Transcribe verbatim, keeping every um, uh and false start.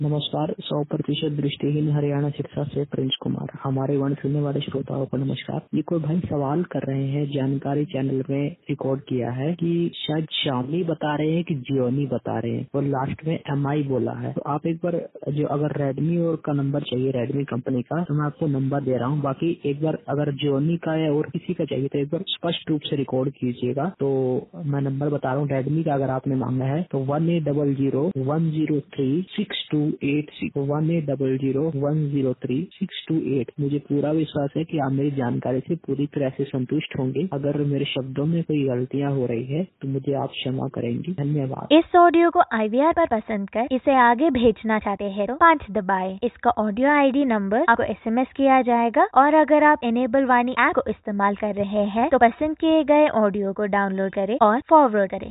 नमस्कार। सौ प्रतिशत दृष्टिहीन हरियाणा सिरसा से प्रिंस कुमार। हमारे वन सुनने वाले श्रोताओं को नमस्कार। ये कोई भाई सवाल कर रहे हैं, जानकारी चैनल में रिकॉर्ड किया है कि शायद शामी बता रहे हैं कि जियोनी बता रहे हैं और लास्ट में एम आई बोला है। तो आप एक बार जो अगर रेडमी और का नंबर चाहिए, रेडमी कंपनी का, तो मैं आपको नंबर दे रहा हूँ। बाकी एक बार अगर जियोनी का या और किसी का चाहिए तो एक बार स्पष्ट रूप से रिकॉर्ड कीजिएगा। तो मैं नंबर बता रहा हूँ। रेडमी का अगर आपने मांगा है तो one eight double zero one zero three six two eight six one eight double zero one zero three six two eight. मुझे पूरा विश्वास है कि आप मेरी जानकारी से पूरी तरह से संतुष्ट होंगे। अगर मेरे शब्दों में कोई गलतियां हो रही है तो मुझे आप क्षमा करेंगी। धन्यवाद। इस ऑडियो को आई वी आर पर पसंद कर इसे आगे भेजना चाहते हैं तो पाँच दबाएं। इसका ऑडियो आई डी नंबर आपको एस एम एस किया जाएगा। और अगर आप एनेबल वाणी ऐप को इस्तेमाल कर रहे हैं तो पसंद किए गए ऑडियो को डाउनलोड करें और फॉरवर्ड करें।